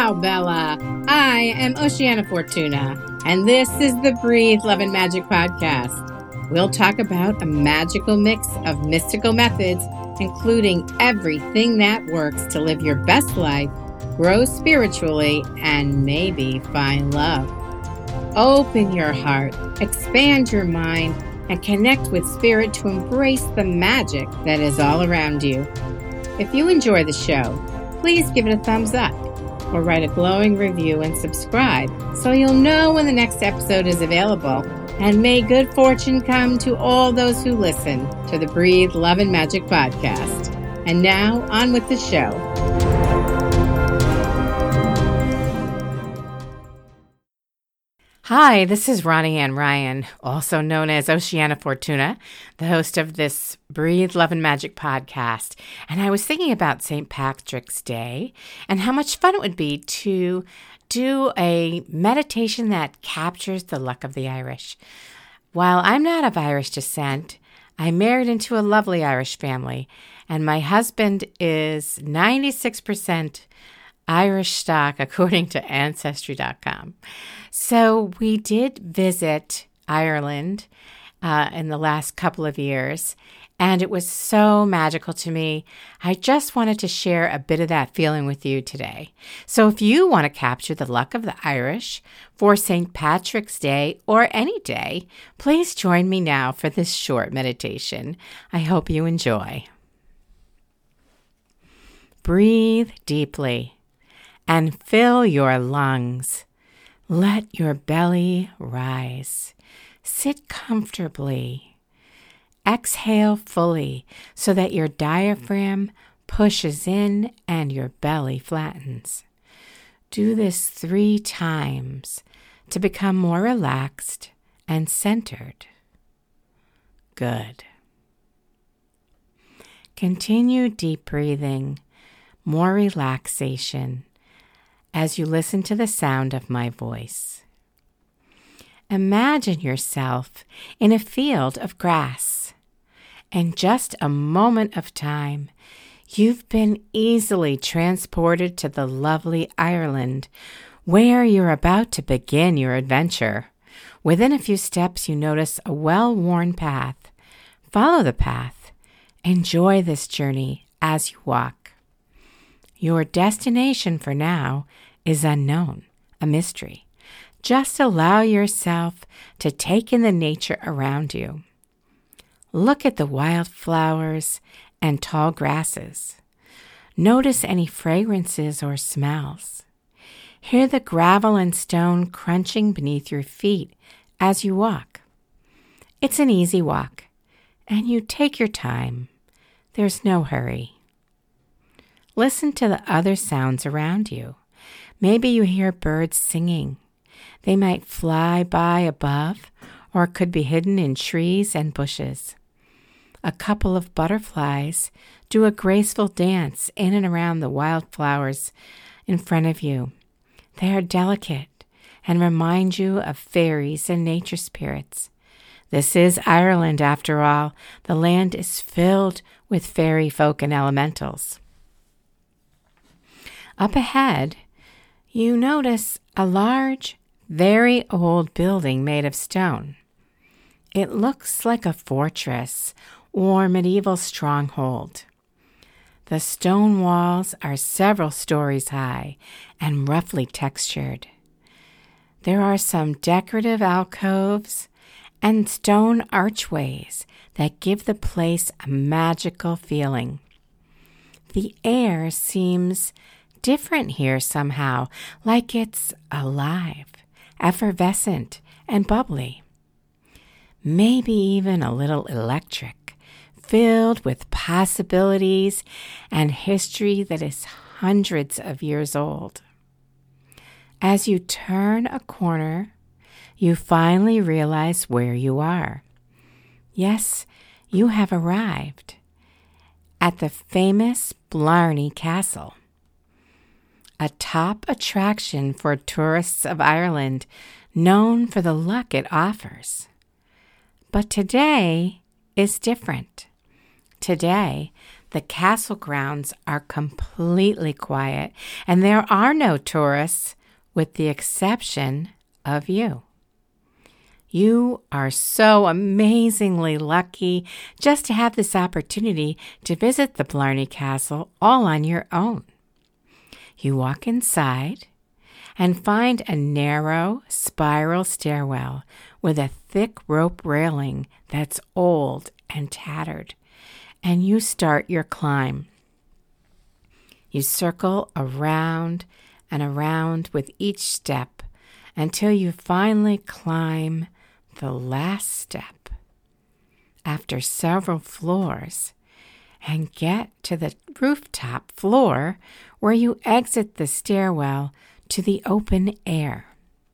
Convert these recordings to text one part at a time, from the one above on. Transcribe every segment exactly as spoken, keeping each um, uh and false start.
Ciao, Bella. I am Oceana Fortuna, and this is the Breathe, Love, and Magic podcast. We'll talk about a magical mix of mystical methods, including everything that works to live your best life, grow spiritually, and maybe find love. Open your heart, expand your mind, and connect with spirit to embrace the magic that is all around you. If you enjoy the show, please give it a thumbs up or write a glowing review and subscribe so you'll know when the next episode is available. And may good fortune come to all those who listen to the Breathe, Love, and Magic podcast. And now, on with the show. Hi, this is Ronnie Ann Ryan, also known as Oceana Fortuna, the host of this Breathe, Love, and Magic podcast. And I was thinking about Saint Patrick's Day and how much fun it would be to do a meditation that captures the luck of the Irish. While I'm not of Irish descent, I married into a lovely Irish family, and my husband is ninety-six percent Irish stock, according to Ancestry dot com. So we did visit Ireland uh, in the last couple of years, and it was so magical to me. I just wanted to share a bit of that feeling with you today. So if you want to capture the luck of the Irish for Saint Patrick's Day or any day, please join me now for this short meditation. I hope you enjoy. Breathe deeply and fill your lungs. Let your belly rise. Sit comfortably. Exhale fully so that your diaphragm pushes in and your belly flattens. Do this three times to become more relaxed and centered. Good. Continue deep breathing, more relaxation, as you listen to the sound of my voice. Imagine yourself in a field of grass. In just a moment of time, you've been easily transported to the lovely Ireland, where you're about to begin your adventure. Within a few steps, you notice a well-worn path. Follow the path. Enjoy this journey as you walk. Your destination for now is unknown, a mystery. Just allow yourself to take in the nature around you. Look at the wildflowers and tall grasses. Notice any fragrances or smells. Hear the gravel and stone crunching beneath your feet as you walk. It's an easy walk, and you take your time. There's no hurry. Listen to the other sounds around you. Maybe you hear birds singing. They might fly by above or could be hidden in trees and bushes. A couple of butterflies do a graceful dance in and around the wildflowers in front of you. They are delicate and remind you of fairies and nature spirits. This is Ireland, after all. The land is filled with fairy folk and elementals. Up ahead, you notice a large, very old building made of stone. It looks like a fortress or medieval stronghold. The stone walls are several stories high and roughly textured. There are some decorative alcoves and stone archways that give the place a magical feeling. The air seems different here somehow, like it's alive, effervescent, and bubbly. Maybe even a little electric, filled with possibilities and history that is hundreds of years old. As you turn a corner, you finally realize where you are. Yes, you have arrived at the famous Blarney Castle, a top attraction for tourists of Ireland, known for the luck it offers. But today is different. Today, The castle grounds are completely quiet, and there are no tourists with the exception of you. You are so amazingly lucky just to have this opportunity to visit the Blarney Castle all on your own. You walk inside and find a narrow spiral stairwell with a thick rope railing that's old and tattered, and you start your climb. You circle around and around with each step until you finally climb the last step after several floors and get to the rooftop floor where you exit the stairwell to the open air.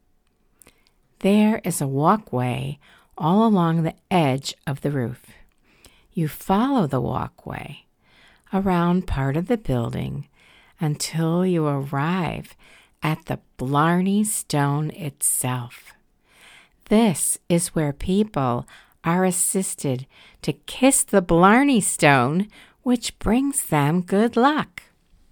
There is a walkway all along the edge of the roof. You follow the walkway around part of the building until you arrive at the Blarney Stone itself. This is where people are assisted to kiss the Blarney Stone, which brings them good luck.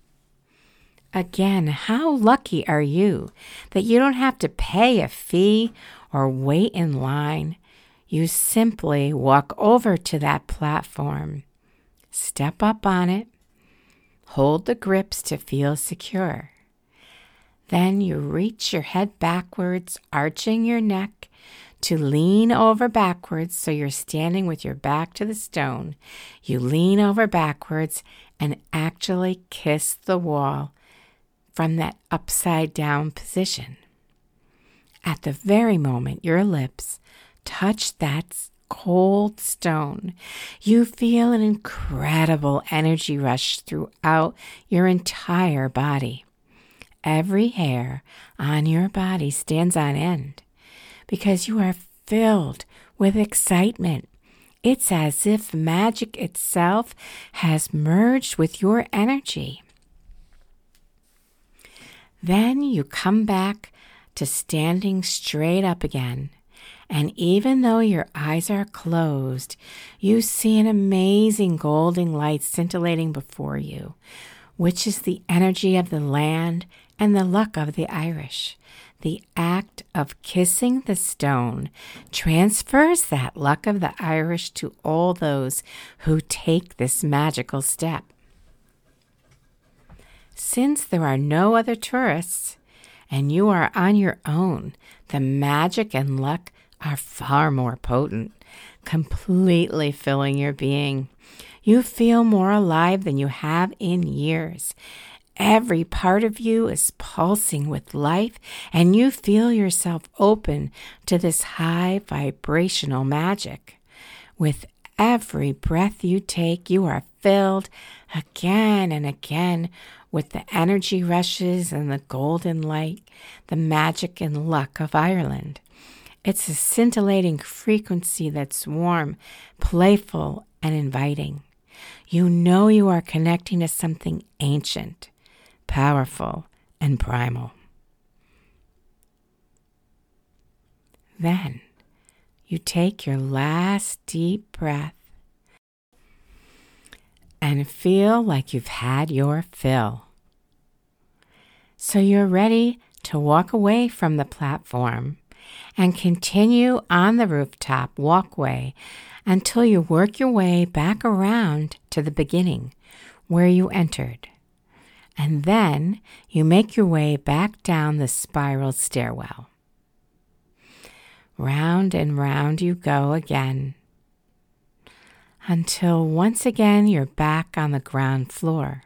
Again, how lucky are you that you don't have to pay a fee or wait in line? You simply walk over to that platform, step up on it, hold the grips to feel secure. Then you reach your head backwards, arching your neck to lean over backwards so you're standing with your back to the stone. You lean over backwards and actually kiss the wall from that upside down position. At the very moment your lips touch that cold stone, you feel an incredible energy rush throughout your entire body. Every hair on your body stands on end because you are filled with excitement. It's as if magic itself has merged with your energy. Then you come back to standing straight up again, and even though your eyes are closed, you see an amazing golden light scintillating before you, which is the energy of the land and the luck of the Irish. The act of kissing the stone transfers that luck of the Irish to all those who take this magical step. Since there are no other tourists and you are on your own, the magic and luck are far more potent, completely filling your being. You feel more alive than you have in years. Every part of you is pulsing with life, and you feel yourself open to this high vibrational magic. With every breath you take, you are filled again and again with the energy rushes and the golden light, the magic and luck of Ireland. It's a scintillating frequency that's warm, playful, and inviting. You know you are connecting to something ancient, powerful, and primal. Then you take your last deep breath and feel like you've had your fill. So you're ready to walk away from the platform and continue on the rooftop walkway until you work your way back around to the beginning where you entered. And then you make your way back down the spiral stairwell. Round and round you go again, until once again you're back on the ground floor.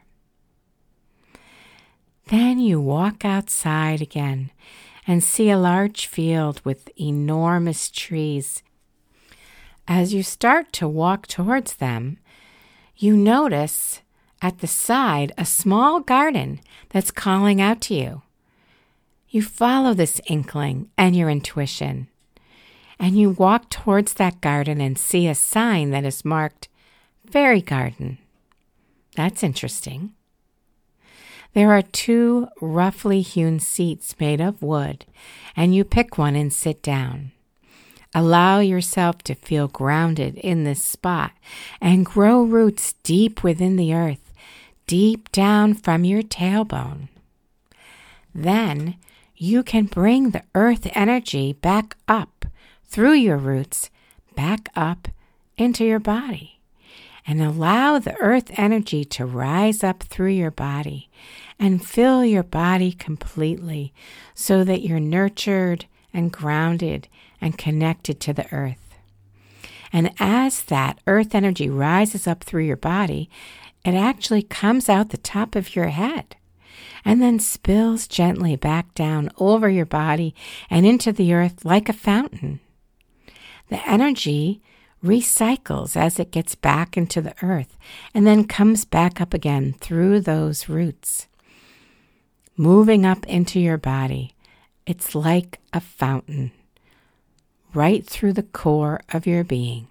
Then you walk outside again and see a large field with enormous trees. As you start to walk towards them, you notice at the side a small garden that's calling out to you. You follow this inkling and your intuition, and you walk towards that garden and see a sign that is marked Fairy Garden. That's interesting. There are two roughly hewn seats made of wood, and you pick one and sit down. Allow yourself to feel grounded in this spot and grow roots deep within the earth, deep down from your tailbone. Then you can bring the earth energy back up through your roots, back up into your body. And allow the earth energy to rise up through your body and fill your body completely so that you're nurtured and grounded and connected to the earth. And as that earth energy rises up through your body, it actually comes out the top of your head and then spills gently back down over your body and into the earth like a fountain. The energy recycles as it gets back into the earth and then comes back up again through those roots, moving up into your body. It's like a fountain right through the core of your being.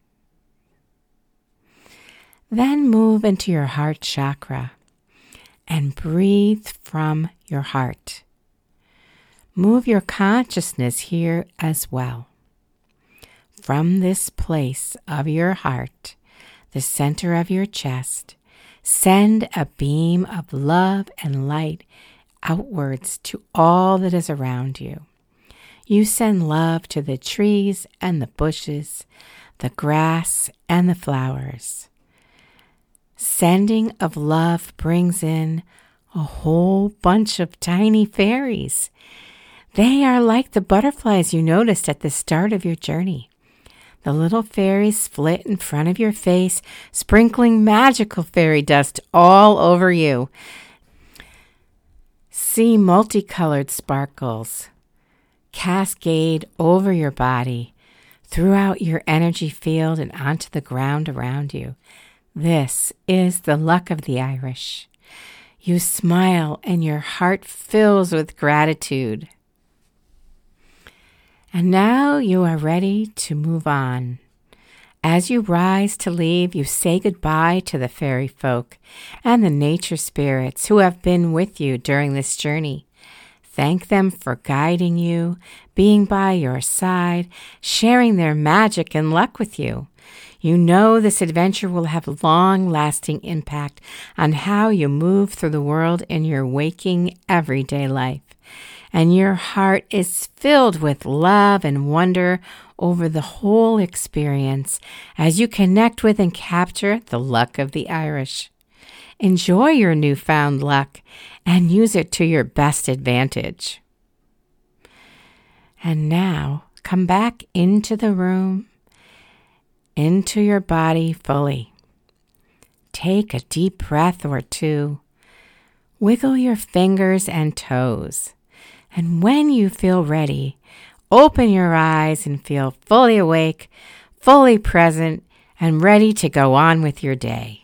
Then move into your heart chakra and breathe from your heart. Move your consciousness here as well. From this place of your heart, the center of your chest, send a beam of love and light outwards to all that is around you. You send love to the trees and the bushes, the grass and the flowers. Sending of love brings in a whole bunch of tiny fairies. They are like the butterflies you noticed at the start of your journey. The little fairies flit in front of your face, sprinkling magical fairy dust all over you. See multicolored sparkles cascade over your body, throughout your energy field and onto the ground around you. This is the luck of the Irish. You smile and your heart fills with gratitude. And now you are ready to move on. As you rise to leave, you say goodbye to the fairy folk and the nature spirits who have been with you during this journey. Thank them for guiding you, being by your side, sharing their magic and luck with you. You know this adventure will have long-lasting impact on how you move through the world in your waking, everyday life. And your heart is filled with love and wonder over the whole experience as you connect with and capture the luck of the Irish. Enjoy your newfound luck and use it to your best advantage. And now, come back into the room, into your body fully. Take a deep breath or two. Wiggle your fingers and toes. And when you feel ready, open your eyes and feel fully awake, fully present, and ready to go on with your day.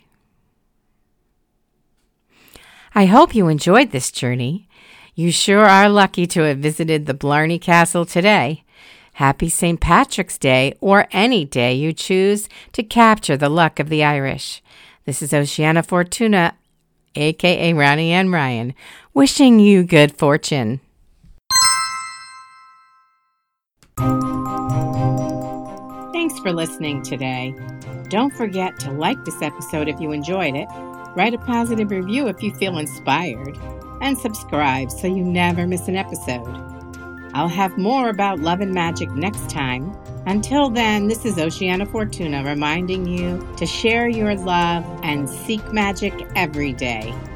I hope you enjoyed this journey. You sure are lucky to have visited the Blarney Castle today. Happy Saint Patrick's Day, or any day you choose to capture the luck of the Irish. This is Oceana Fortuna, a k a. Ronnie Ann Ryan, wishing you good fortune. Thanks for listening today. Don't forget to like this episode if you enjoyed it, write a positive review if you feel inspired, and subscribe so you never miss an episode. I'll have more about love and magic next time. Until then, this is Oceana Fortuna reminding you to share your love and seek magic every day.